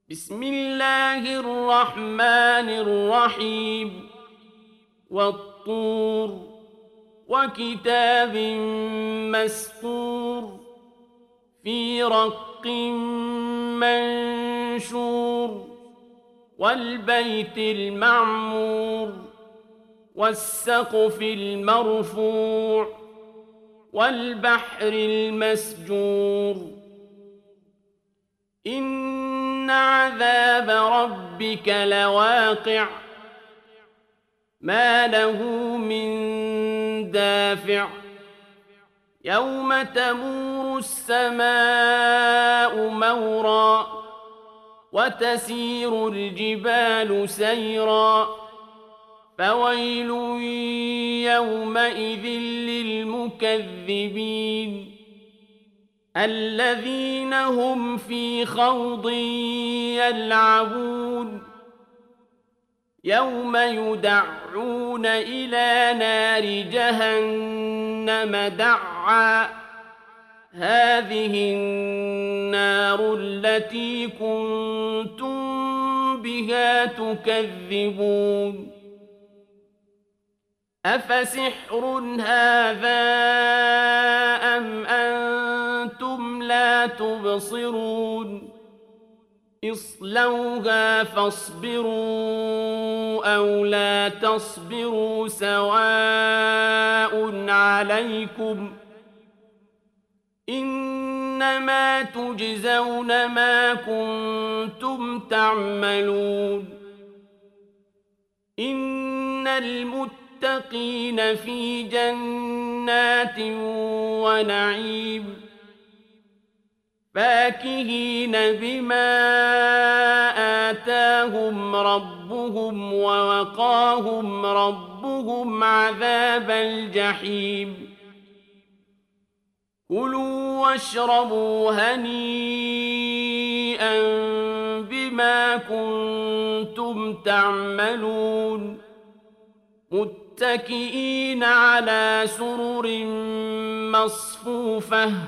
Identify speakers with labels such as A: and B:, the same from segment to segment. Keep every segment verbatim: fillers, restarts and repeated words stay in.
A: بسم الله الرحمن الرحيم والطور وكتاب مسطور في رق منشور والبيت المعمور والسقف المرفوع والبحر المسجور إن عذاب ربك لواقع ما له من دافع يوم تمور السماء مورا وتسير الجبال سيرا فويل يومئذ للمكذبين الذين هم في خوض يلعبون يوم يدعون إلى نار جهنم دعا هذه النار التي كنتم بها تكذبون أفسحر هذا أم أنتم لا تبصرون اصلوها فاصبروا أو لا تصبروا سواء عليكم إنما تجزون ما كنتم تعملون إن المتقين في جنات ونعيم فاكهين بما آتاهم ربهم ووقاهم ربهم عذاب الجحيم كلوا واشربوا هنيئا بما كنتم تعملون متكئين على سرر مصفوفة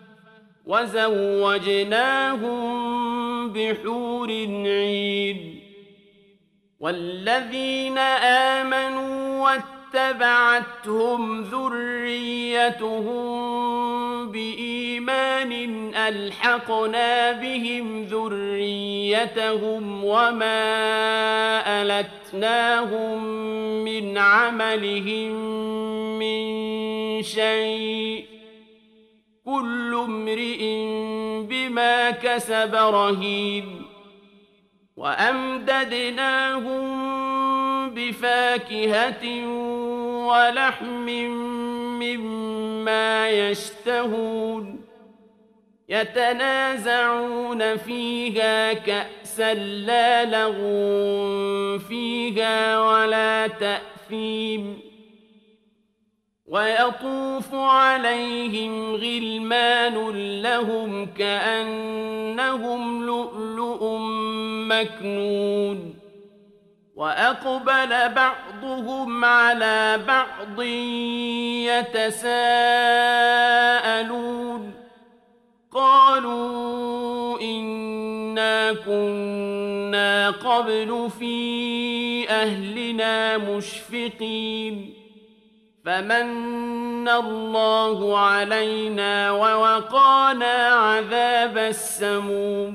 A: وزوجناهم بحور عين والذين آمنوا واتبعتهم ذريتهم بإيمان ألحقنا بهم ذريتهم وما ألتناهم من عملهم من شيء كل امرئ بما كسب رهين وأمددناهم بفاكهة ولحم مما يشتهون يتنازعون فيها كأسا لا لغو فيها ولا تأثيم ويطوف عليهم غلمان لهم كأنهم لؤلؤ مكنون وأقبل بعضهم على بعض يتساءلون قالوا إنا كنا قبل في أهلنا مشفقين فمن الله علينا ووقانا عذاب السموم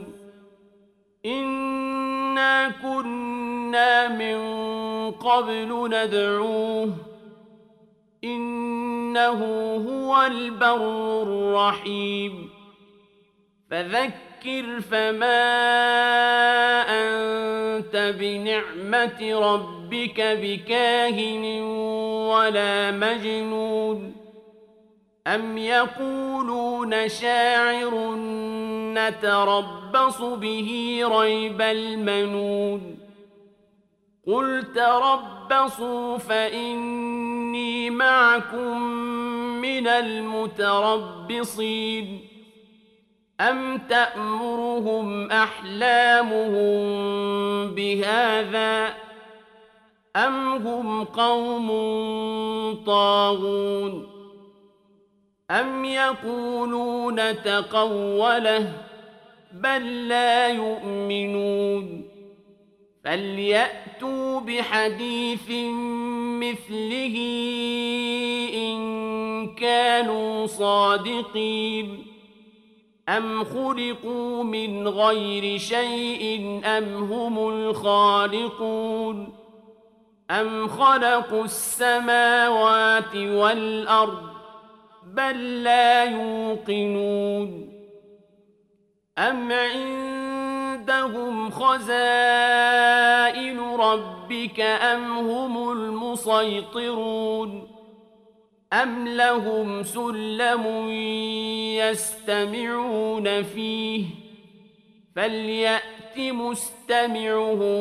A: إنا كنا من قبل ندعوه إنه هو البر الرحيم فذكر فما أنت بنعمة ربك بكاهن ولا مجنون أم يقولون شاعر نتربص به ريب المنون قل تربصوا فإني معكم من المتربصين أم تأمرهم أحلامهم بهذا أم هم قوم طاغون أم يقولون تقوله بل لا يؤمنون فليأتوا بحديث مثله إن كانوا صادقين أم خلقوا من غير شيء أم هم الخالقون أم خلقوا السماوات والأرض بل لا يوقنون أم عندهم خزائن ربك أم هم المسيطرون أم لهم سلم يستمعون فيه فليأت مستمعهم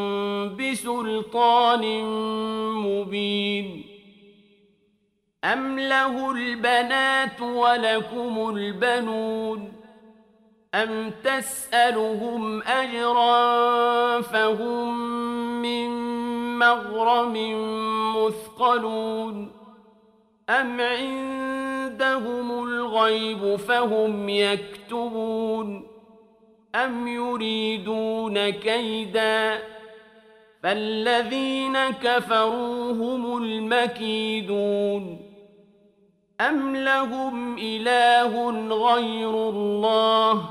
A: بسلطان مبين أم له البنات ولكم البنون أم تسألهم أجرا فهم من مغرم مثقلون أم عندهم الغيب فهم يكتبون أم يريدون كيدا فالذين كفروا هم المكيدون أم لهم إله غير الله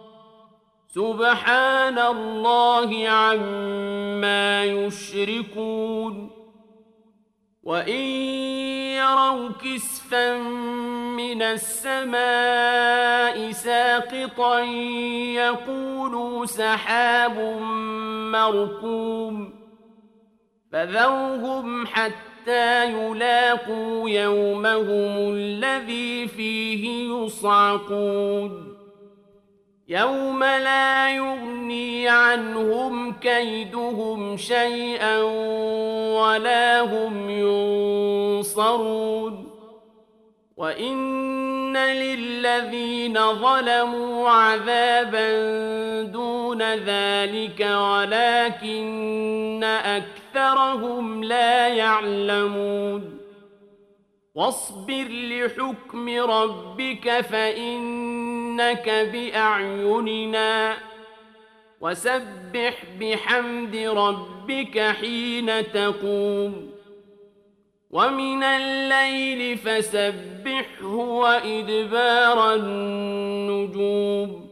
A: سبحان الله عما يشركون وإن يروا كسفا من السماء ساقطا يقولوا سحاب مركوم فذرهم حتى يلاقوا يومهم الذي فيه يصعقون يوم لا يغني عنهم كيدهم شيئا ولا هم ينصرون وإن للذين ظلموا عذابا دون ذلك ولكن أكثرهم لا يعلمون واصبر لحكم ربك فإنك بأعيننا وسبح بحمد ربك حين تقوم ومن الليل فسبحه وإدبار النجوم